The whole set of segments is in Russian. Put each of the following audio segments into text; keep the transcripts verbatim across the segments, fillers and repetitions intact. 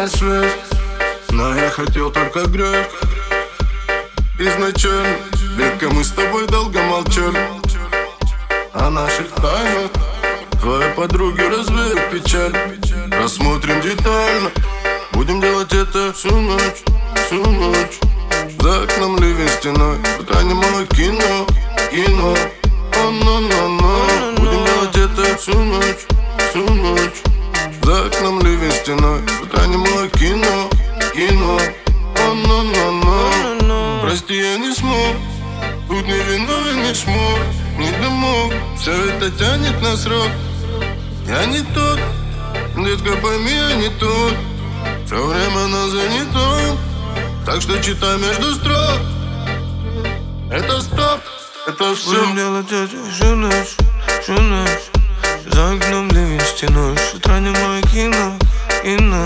свет, но я хотел только грех. Изначально, века мы с тобой долго молчали о наших тайнах. Твои подруги развеют печаль. Рассмотрим детально. Будем делать это всю ночь, всю ночь. За окном ливень стеной, пока немало кино, кино. О-но-но-но. Будем делать это всю ночь, всю ночь. За окном ливень стеной, пока немало кино, кино. О-но-но-но. Прости, я не смог, тут не виновен, не смог, не домог. Все это тянет на срок. Я не тот, детка, пойми, я не тот. Все время на занятом, так что читай между строк. Это стоп, это все. Будем делать это всю ночь, всю ночь. За окном ливень стеной, с утра немое кино, кино.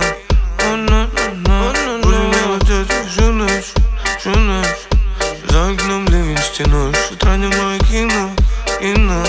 Будем делать это всю ночь, всю ночь. За окном ливень стеной, с утра немое кино, кино.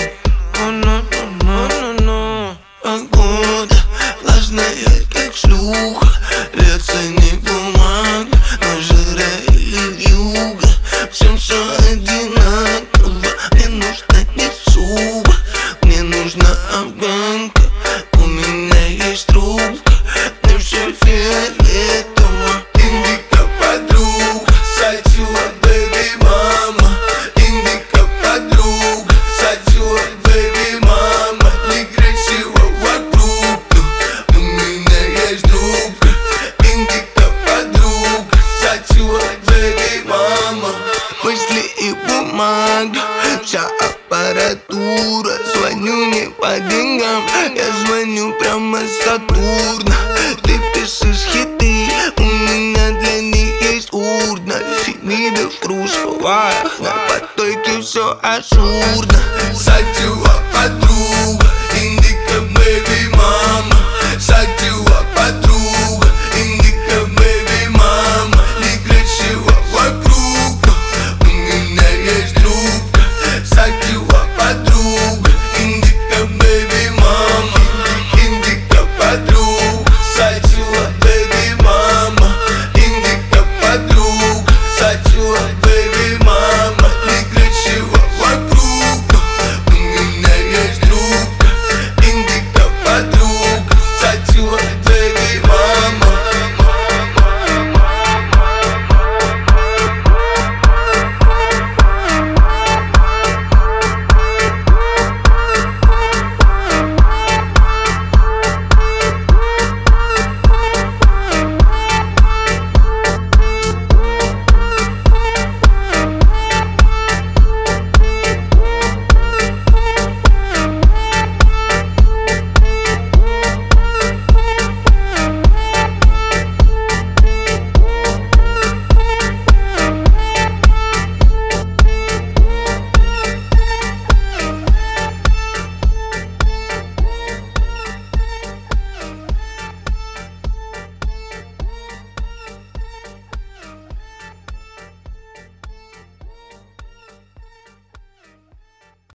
Погода влажная, как шлюха. Льется не бумага, но жира и вьюга. Всем все одинаково. Мне нужна не шуба, мне нужна афганка. У меня есть трубка, мне все фиолетово. Индика подруга, сатила бэби мама. Индика подруга, сатила бэби мама. Некрасиво вокруг, но у меня есть трубка. Индика подруга, сатила бэби мама. Мысли и бумага, вся аппаратура. Звоню не по деньгам, я звоню прямо с Сатурна. Ты пишешь хиты, у меня для них есть урна. Фемиды в трусовых, на потоке все ажурно. Сатила подруга.